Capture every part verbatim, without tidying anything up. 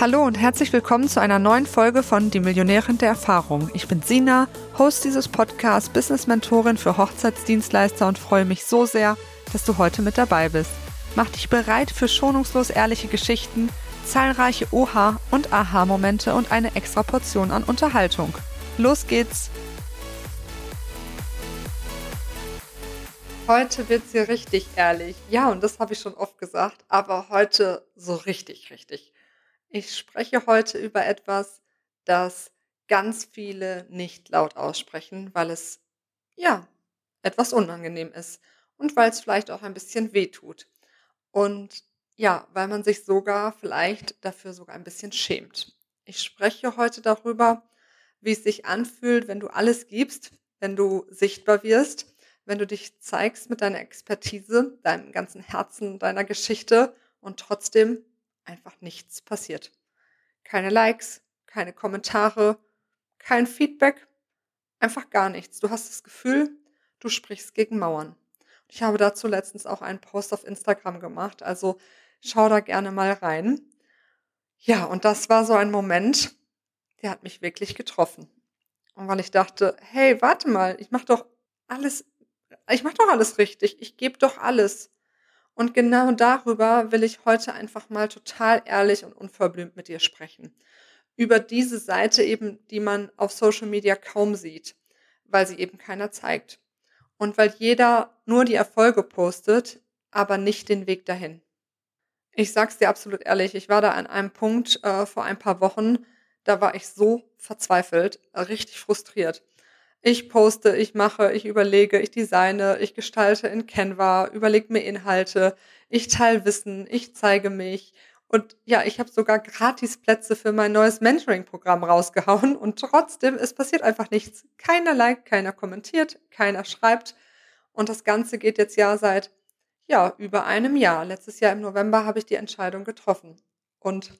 Hallo und herzlich willkommen zu einer neuen Folge von Die Millionärin der Erfahrung. Ich bin Sina, Host dieses Podcasts, Business-Mentorin für Hochzeitsdienstleister und freue mich so sehr, dass du heute mit dabei bist. Mach dich bereit für schonungslos ehrliche Geschichten, zahlreiche Oha- und Aha-Momente und eine extra Portion an Unterhaltung. Los geht's! Heute wird's hier richtig ehrlich. Ja, und das habe ich schon oft gesagt, aber heute so richtig, richtig. Ich spreche heute über etwas, das ganz viele nicht laut aussprechen, weil es, ja, etwas unangenehm ist und weil es vielleicht auch ein bisschen wehtut. Und ja, weil man sich sogar vielleicht dafür sogar ein bisschen schämt. Ich spreche heute darüber, wie es sich anfühlt, wenn du alles gibst, wenn du sichtbar wirst, wenn du dich zeigst mit deiner Expertise, deinem ganzen Herzen, deiner Geschichte und trotzdem einfach nichts passiert. Keine Likes, keine Kommentare, kein Feedback, einfach gar nichts. Du hast das Gefühl, du sprichst gegen Mauern. Ich habe dazu letztens auch einen Post auf Instagram gemacht, also schau da gerne mal rein. Ja, und das war so ein Moment, der hat mich wirklich getroffen. Und weil ich dachte, hey, warte mal, ich mache doch alles, ich mache doch alles richtig, ich gebe doch alles. Und genau darüber will ich heute einfach mal total ehrlich und unverblümt mit dir sprechen. Über diese Seite eben, die man auf Social Media kaum sieht, weil sie eben keiner zeigt. Und weil jeder nur die Erfolge postet, aber nicht den Weg dahin. Ich sag's dir absolut ehrlich, ich war da an einem Punkt äh, vor ein paar Wochen, da war ich so verzweifelt, äh, richtig frustriert. Ich poste, ich mache, ich überlege, ich designe, ich gestalte in Canva, überlege mir Inhalte, ich teile Wissen, ich zeige mich. Und ja, ich habe sogar Gratisplätze für mein neues Mentoring-Programm rausgehauen und trotzdem, es passiert einfach nichts. Keiner liked, keiner kommentiert, keiner schreibt. Und das Ganze geht jetzt ja seit, ja, über einem Jahr. Letztes Jahr im November habe ich die Entscheidung getroffen. Und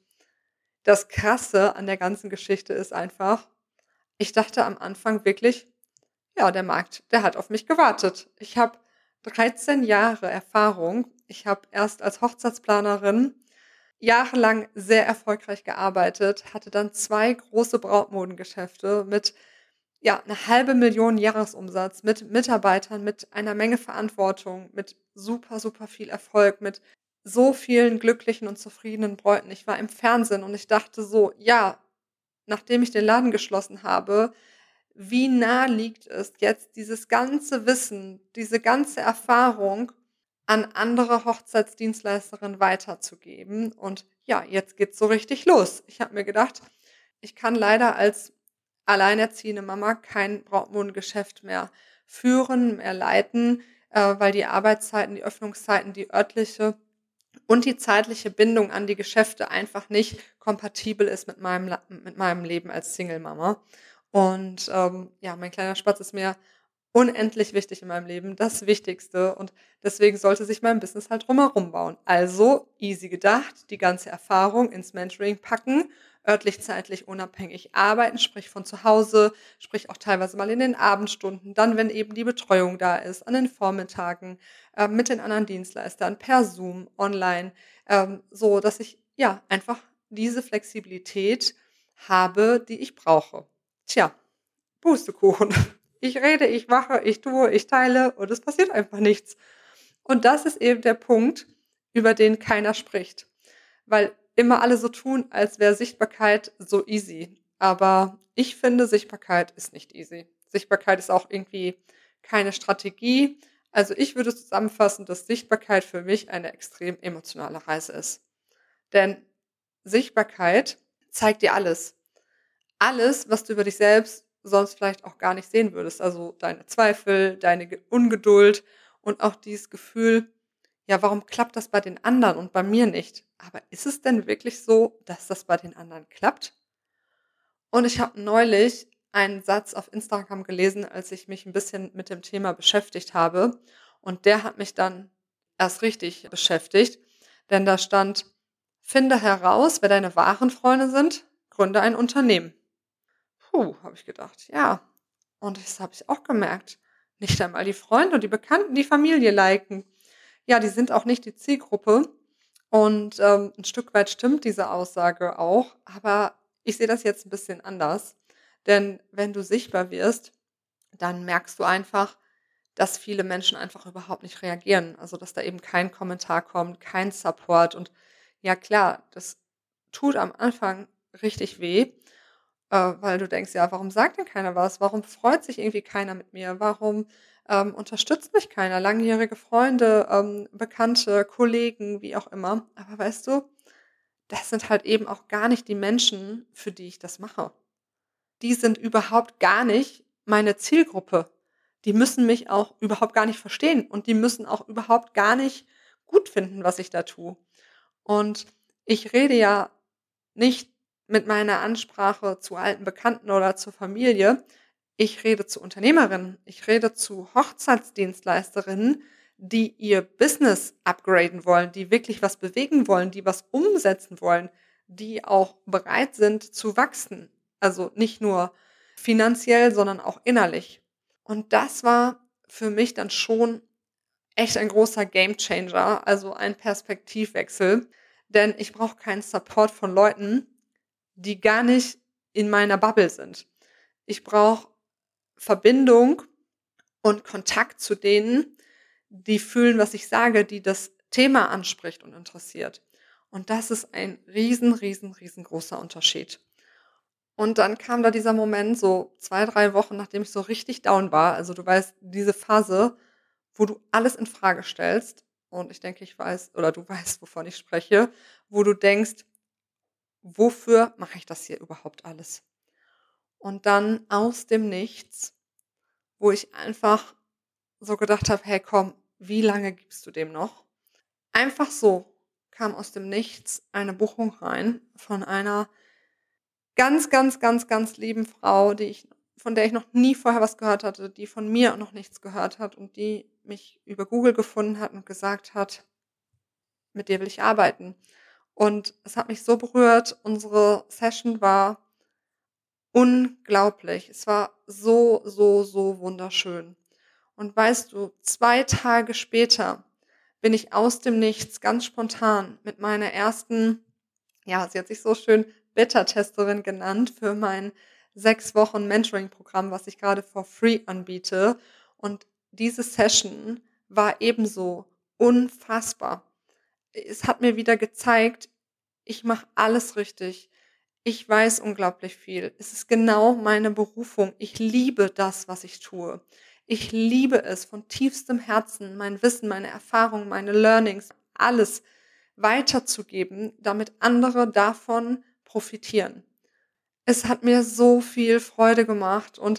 das Krasse an der ganzen Geschichte ist einfach, ich dachte am Anfang wirklich, ja, der Markt, der hat auf mich gewartet. Ich habe dreizehn Jahre Erfahrung. Ich habe erst als Hochzeitsplanerin jahrelang sehr erfolgreich gearbeitet, hatte dann zwei große Brautmodengeschäfte mit, ja, eine halbe Million Jahresumsatz, mit Mitarbeitern, mit einer Menge Verantwortung, mit super, super viel Erfolg, mit so vielen glücklichen und zufriedenen Bräuten. Ich war im Fernsehen und ich dachte so, ja, nachdem ich den Laden geschlossen habe, wie nah liegt es jetzt, dieses ganze Wissen, diese ganze Erfahrung an andere Hochzeitsdienstleisterinnen weiterzugeben. Und ja, jetzt geht's so richtig los. Ich habe mir gedacht, ich kann leider als alleinerziehende Mama kein Brautmodengeschäft mehr führen, mehr leiten, äh, weil die Arbeitszeiten, die Öffnungszeiten, die örtliche und die zeitliche Bindung an die Geschäfte einfach nicht kompatibel ist mit meinem, La- mit meinem Leben als Single-Mama. Und ähm, ja, mein kleiner Spatz ist mir unendlich wichtig in meinem Leben, das Wichtigste. Und deswegen sollte sich mein Business halt drumherum bauen. Also easy gedacht, die ganze Erfahrung ins Mentoring packen, örtlich, zeitlich unabhängig arbeiten, sprich von zu Hause, sprich auch teilweise mal in den Abendstunden, dann, wenn eben die Betreuung da ist, an den Vormittagen, äh, mit den anderen Dienstleistern, per Zoom, online, ähm, so, dass ich ja einfach diese Flexibilität habe, die ich brauche. Tja, Pustekuchen. Ich rede, ich mache, ich tue, ich teile und es passiert einfach nichts. Und das ist eben der Punkt, über den keiner spricht. Weil immer alle so tun, als wäre Sichtbarkeit so easy. Aber ich finde, Sichtbarkeit ist nicht easy. Sichtbarkeit ist auch irgendwie keine Strategie. Also ich würde zusammenfassen, dass Sichtbarkeit für mich eine extrem emotionale Reise ist. Denn Sichtbarkeit zeigt dir alles. Alles, was du über dich selbst sonst vielleicht auch gar nicht sehen würdest. Also deine Zweifel, deine Ge- Ungeduld und auch dieses Gefühl, ja, warum klappt das bei den anderen und bei mir nicht? Aber ist es denn wirklich so, dass das bei den anderen klappt? Und ich habe neulich einen Satz auf Instagram gelesen, als ich mich ein bisschen mit dem Thema beschäftigt habe. Und der hat mich dann erst richtig beschäftigt, denn da stand, finde heraus, wer deine wahren Freunde sind, gründe ein Unternehmen. Puh, habe ich gedacht, ja. Und das habe ich auch gemerkt. Nicht einmal die Freunde und die Bekannten, die Familie liken. Ja, die sind auch nicht die Zielgruppe. Und, ähm, 'n Stück weit stimmt diese Aussage auch, aber ich sehe das jetzt 'n bisschen anders. Denn wenn du sichtbar wirst, dann merkst du einfach, dass viele Menschen einfach überhaupt nicht reagieren. Also, dass da eben kein Kommentar kommt, kein Support. Und ja klar, das tut am Anfang richtig weh, äh, weil du denkst: „Ja, warum sagt denn keiner was? Warum freut sich irgendwie keiner mit mir? Warum, ähm, unterstützt mich keiner?“ Langjährige Freunde, ähm, Bekannte, Kollegen, wie auch immer. Aber weißt du, das sind halt eben auch gar nicht die Menschen, für die ich das mache. Die sind überhaupt gar nicht meine Zielgruppe. Die müssen mich auch überhaupt gar nicht verstehen und die müssen auch überhaupt gar nicht gut finden, was ich da tue. Und ich rede ja nicht mit meiner Ansprache zu alten Bekannten oder zur Familie. Ich rede zu Unternehmerinnen. Ich rede zu Hochzeitsdienstleisterinnen, die ihr Business upgraden wollen, die wirklich was bewegen wollen, die was umsetzen wollen, die auch bereit sind zu wachsen. Also nicht nur finanziell, sondern auch innerlich. Und das war für mich dann schon echt ein großer Gamechanger, also ein Perspektivwechsel, denn ich brauche keinen Support von Leuten, die gar nicht in meiner Bubble sind. Ich brauche Verbindung und Kontakt zu denen, die fühlen, was ich sage, die das Thema anspricht und interessiert. Und das ist ein riesen, riesen, riesengroßer Unterschied. Und dann kam da dieser Moment so zwei, drei Wochen, nachdem ich so richtig down war. Also, du weißt, diese Phase, wo du alles in Frage stellst und ich denke, ich weiß oder du weißt, wovon ich spreche, wo du denkst: „Wofür mache ich das hier überhaupt alles?“ Und dann aus dem Nichts, wo ich einfach so gedacht habe: „Hey, komm, wie lange gibst du dem noch?“ Einfach so kam aus dem Nichts eine Buchung rein von einer ganz, ganz, ganz, ganz lieben Frau, die ich von der ich noch nie vorher was gehört hatte, die von mir noch nichts gehört hat und die mich über Google gefunden hat und gesagt hat: „Mit dir will ich arbeiten.“ Und es hat mich so berührt. Unsere Session war unglaublich. Es war so, so, so wunderschön. Und weißt du, zwei Tage später bin ich aus dem Nichts ganz spontan mit meiner ersten, ja, sie hat sich so schön Beta-Testerin genannt für mein sechs Wochen Mentoring-Programm, was ich gerade for free anbiete. Und diese Session war ebenso unfassbar. Es hat mir wieder gezeigt, ich mache alles richtig. Ich weiß unglaublich viel. Es ist genau meine Berufung. Ich liebe das, was ich tue. Ich liebe es von tiefstem Herzen, mein Wissen, meine Erfahrungen, meine Learnings, alles weiterzugeben, damit andere davon profitieren. Es hat mir so viel Freude gemacht und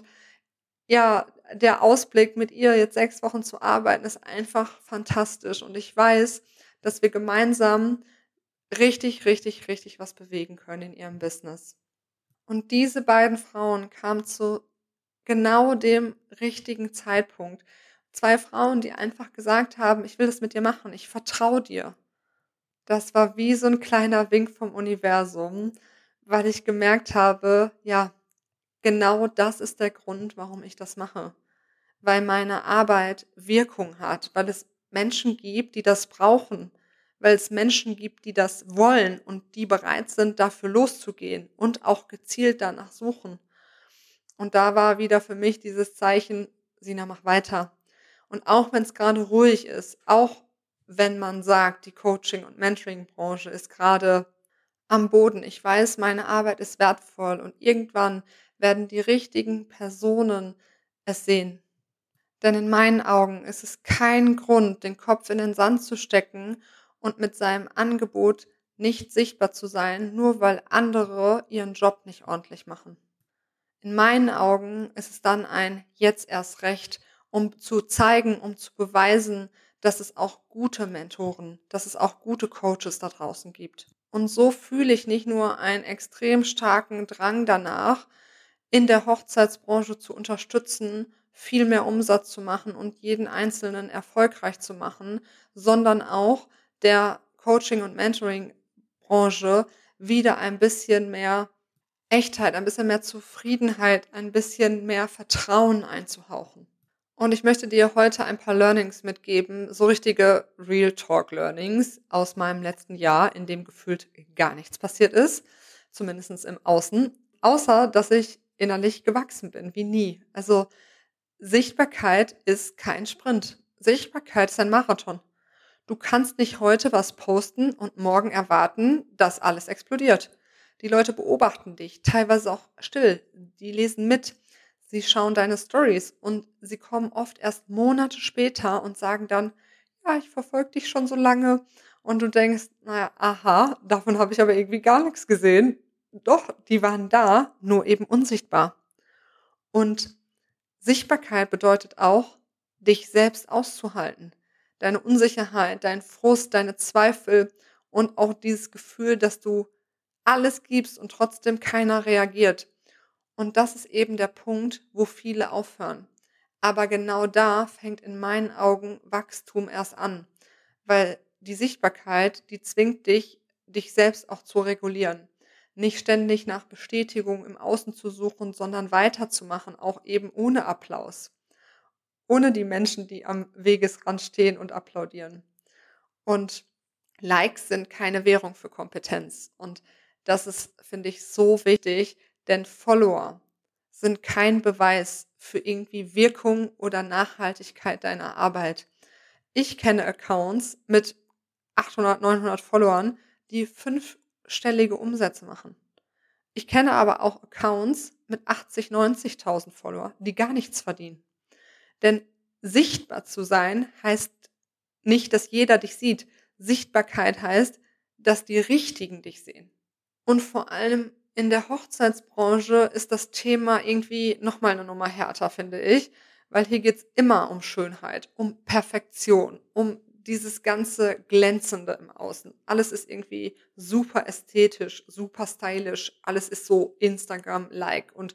ja, der Ausblick, mit ihr jetzt sechs Wochen zu arbeiten, ist einfach fantastisch und ich weiß, dass wir gemeinsam richtig, richtig, richtig was bewegen können in ihrem Business. Und diese beiden Frauen kamen zu genau dem richtigen Zeitpunkt. Zwei Frauen, die einfach gesagt haben: „Ich will das mit dir machen, ich vertraue dir.“ Das war wie so 'n kleiner Wink vom Universum, weil ich gemerkt habe, ja, genau das ist der Grund, warum ich das mache. Weil meine Arbeit Wirkung hat, weil es Menschen gibt, die das brauchen, weil es Menschen gibt, die das wollen und die bereit sind, dafür loszugehen und auch gezielt danach suchen. Und da war wieder für mich dieses Zeichen: „Sina, mach weiter.“ Und auch wenn's grade ruhig ist, auch wenn man sagt, die Coaching und Mentoring-Branche ist grade am Boden. Ich weiß, meine Arbeit ist wertvoll und irgendwann werden die richtigen Personen es sehen. Denn in meinen Augen ist es kein Grund, den Kopf in den Sand zu stecken und mit seinem Angebot nicht sichtbar zu sein, nur weil andere ihren Job nicht ordentlich machen. In meinen Augen ist es dann ein jetzt erst recht, um zu zeigen, um zu beweisen, dass es auch gute Mentoren, dass es auch gute Coaches da draußen gibt. Und so fühle ich nicht nur einen extrem starken Drang danach, in der Hochzeitsbranche zu unterstützen, viel mehr Umsatz zu machen und jeden Einzelnen erfolgreich zu machen, sondern auch der Coaching und Mentoring-Branche wieder ein bisschen mehr Echtheit, ein bisschen mehr Zufriedenheit, ein bisschen mehr Vertrauen einzuhauchen. Und ich möchte dir heute ein paar Learnings mitgeben, so richtige Real Talk Learnings aus meinem letzten Jahr, in dem gefühlt gar nichts passiert ist, zumindest im Außen, außer dass ich innerlich gewachsen bin, wie nie. Also Sichtbarkeit ist kein Sprint. Sichtbarkeit ist ein Marathon. Du kannst nicht heute was posten und morgen erwarten, dass alles explodiert. Die Leute beobachten dich, teilweise auch still. Die lesen mit. Sie schauen deine Stories und sie kommen oft erst Monate später und sagen dann, ja, ich verfolge dich schon so lange. Und du denkst, naja, aha, davon habe ich aber irgendwie gar nichts gesehen. Doch, die waren da, nur eben unsichtbar. Und Sichtbarkeit bedeutet auch, dich selbst auszuhalten. Deine Unsicherheit, dein Frust, deine Zweifel und auch dieses Gefühl, dass du alles gibst und trotzdem keiner reagiert. Und das ist eben der Punkt, wo viele aufhören. Aber genau da fängt in meinen Augen Wachstum erst an, weil die Sichtbarkeit, die zwingt dich, dich selbst auch zu regulieren. Nicht ständig nach Bestätigung im Außen zu suchen, sondern weiterzumachen, auch eben ohne Applaus. Ohne die Menschen, die am Wegesrand stehen und applaudieren. Und Likes sind keine Währung für Kompetenz. Und das ist, finde ich, so wichtig, denn Follower sind kein Beweis für irgendwie Wirkung oder Nachhaltigkeit deiner Arbeit. Ich kenne Accounts mit achthundert, neunhundert Followern, die fünfstellige Umsätze machen. Ich kenne aber auch Accounts mit achtzig, neunzigtausend Follower, die gar nichts verdienen. Denn sichtbar zu sein heißt nicht, dass jeder dich sieht. Sichtbarkeit heißt, dass die Richtigen dich sehen. Und vor allem in der Hochzeitsbranche ist das Thema irgendwie nochmal eine Nummer härter, finde ich, weil hier geht's immer um Schönheit, um Perfektion, um dieses ganze Glänzende im Außen. Alles ist irgendwie super ästhetisch, super stylisch, alles ist so Instagram-like und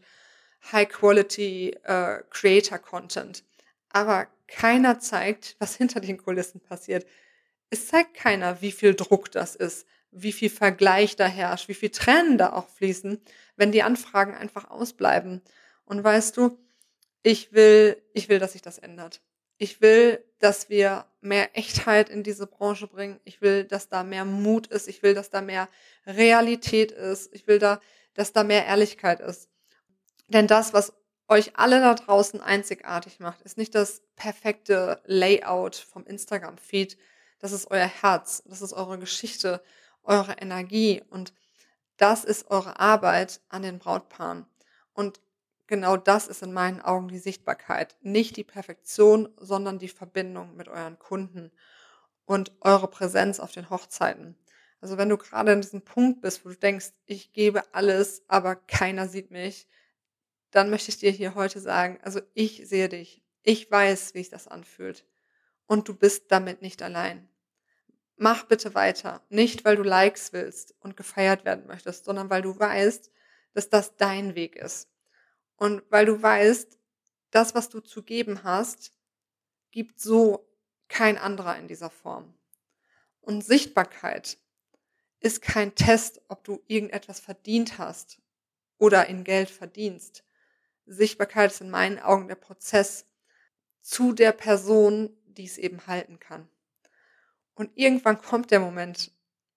High-Quality äh, Creator-Content. Aber keiner zeigt, was hinter den Kulissen passiert. Es zeigt keiner, wie viel Druck das ist, wie viel Vergleich da herrscht, wie viel Tränen da auch fließen, wenn die Anfragen einfach ausbleiben. Und weißt du, ich will, ich will, dass sich das ändert. Ich will, dass wir mehr Echtheit in diese Branche bringen. Ich will, dass da mehr Mut ist. Ich will, dass da mehr Realität ist. Ich will da, dass da mehr Ehrlichkeit ist. Denn das, was euch alle da draußen einzigartig macht, ist nicht das perfekte Layout vom Instagram-Feed. Das ist euer Herz, das ist eure Geschichte, eure Energie und das ist eure Arbeit an den Brautpaaren. Und genau das ist in meinen Augen die Sichtbarkeit. Nicht die Perfektion, sondern die Verbindung mit euren Kunden und eure Präsenz auf den Hochzeiten. Also wenn du gerade an diesem Punkt bist, wo du denkst, ich gebe alles, aber keiner sieht mich, dann möchte ich dir hier heute sagen, also ich sehe dich. Ich weiß, wie sich das anfühlt. Und du bist damit nicht allein. Mach bitte weiter. Nicht, weil du Likes willst und gefeiert werden möchtest, sondern weil du weißt, dass das dein Weg ist. Und weil du weißt, das, was du zu geben hast, gibt so kein anderer in dieser Form. Und Sichtbarkeit ist kein Test, ob du irgendetwas verdient hast oder in Geld verdienst. Sichtbarkeit ist in meinen Augen der Prozess zu der Person, die es eben halten kann. Und irgendwann kommt der Moment,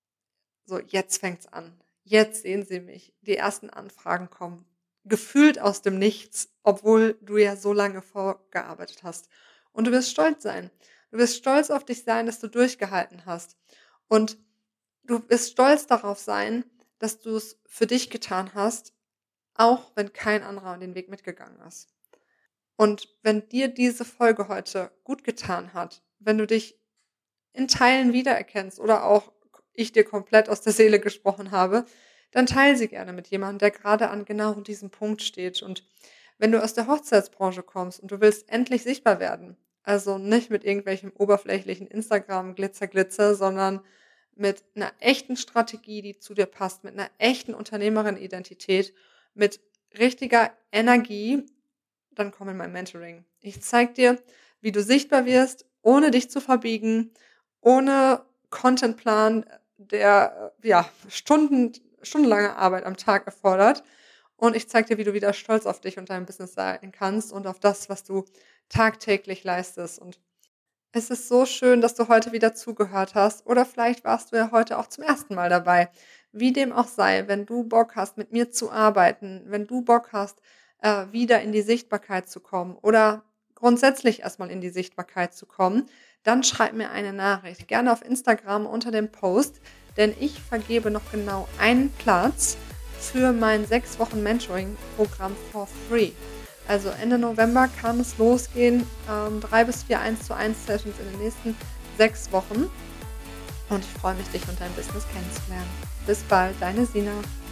so jetzt fängt's an. Jetzt sehen Sie mich. Die ersten Anfragen kommen. Gefühlt aus dem Nichts, obwohl du ja so lange vorgearbeitet hast. Und du wirst stolz sein. Du wirst stolz auf dich sein, dass du durchgehalten hast. Und du wirst stolz darauf sein, dass du es für dich getan hast, auch wenn kein anderer den Weg mitgegangen ist. Und wenn dir diese Folge heute gut getan hat, wenn du dich in Teilen wiedererkennst oder auch ich dir komplett aus der Seele gesprochen habe, dann teile sie gerne mit jemandem, der gerade an genau diesem Punkt steht. Und wenn du aus der Hochzeitsbranche kommst und du willst endlich sichtbar werden, also nicht mit irgendwelchem oberflächlichen Instagram Glitzer Glitzer, sondern mit einer echten Strategie, die zu dir passt, mit einer echten Unternehmerin-Identität, mit richtiger Energie, dann komm in mein Mentoring. Ich zeig dir, wie du sichtbar wirst, ohne dich zu verbiegen, ohne Contentplan, der ja Stunden, stundenlange Arbeit am Tag erfordert. Und ich zeig dir, wie du wieder stolz auf dich und dein Business sein kannst und auf das, was du tagtäglich leistest. Und es ist so schön, dass du heute wieder zugehört hast oder vielleicht warst du ja heute auch zum ersten Mal dabei. Wie dem auch sei, wenn du Bock hast, mit mir zu arbeiten, wenn du Bock hast, äh, wieder in die Sichtbarkeit zu kommen oder grundsätzlich erstmal in die Sichtbarkeit zu kommen, dann schreib mir eine Nachricht, gerne auf Instagram unter dem Post, denn ich vergebe noch genau einen Platz für mein sechs Wochen Mentoring-Programm for free. Also Ende November kann es losgehen, ähm, drei bis vier eins zu eins Sessions in den nächsten sechs Wochen und ich freue mich, dich und dein Business kennenzulernen. Bis bald, deine Sina.